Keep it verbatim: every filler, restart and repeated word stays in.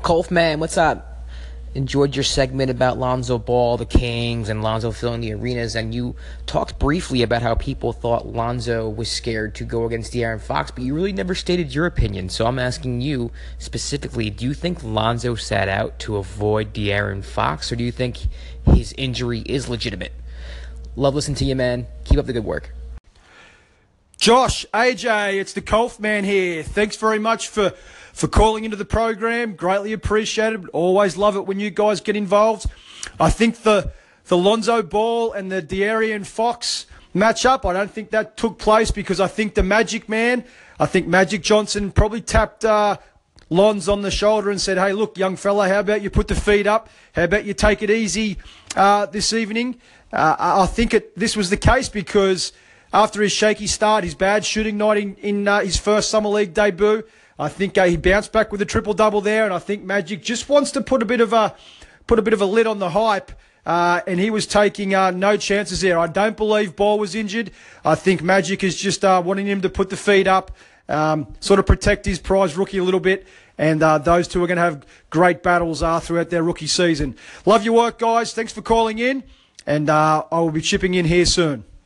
Colf, man, what's up? Enjoyed your segment about Lonzo Ball, the Kings, and Lonzo filling the arenas, and you talked briefly about how people thought Lonzo was scared to go against De'Aaron Fox, but you really never stated your opinion. So I'm asking you specifically, do you think Lonzo sat out to avoid De'Aaron Fox, or do you think his injury is legitimate? Love listening to you, man. Keep up the good work. Josh, A J, it's the Colf man here. Thanks very much for, for calling into the program. Greatly appreciated. Always love it when you guys get involved. I think the the Lonzo Ball and the De'Aaron Fox matchup, I don't think that took place because I think the Magic man, I think Magic Johnson probably tapped uh, Lons on the shoulder and said, hey, look, young fella, how about you put the feet up? How about you take it easy uh, this evening? Uh, I think it, this was the case because after his shaky start, his bad shooting night in, in uh, his first Summer League debut, I think uh, he bounced back with a triple-double there, and I think Magic just wants to put a bit of a put a bit of a lid on the hype, uh, and he was taking uh, no chances there. I don't believe Ball was injured. I think Magic is just uh, wanting him to put the feet up, um, sort of protect his prize rookie a little bit, and uh, those two are going to have great battles uh, throughout their rookie season. Love your work, guys. Thanks for calling in, and uh, I will be chipping in here soon.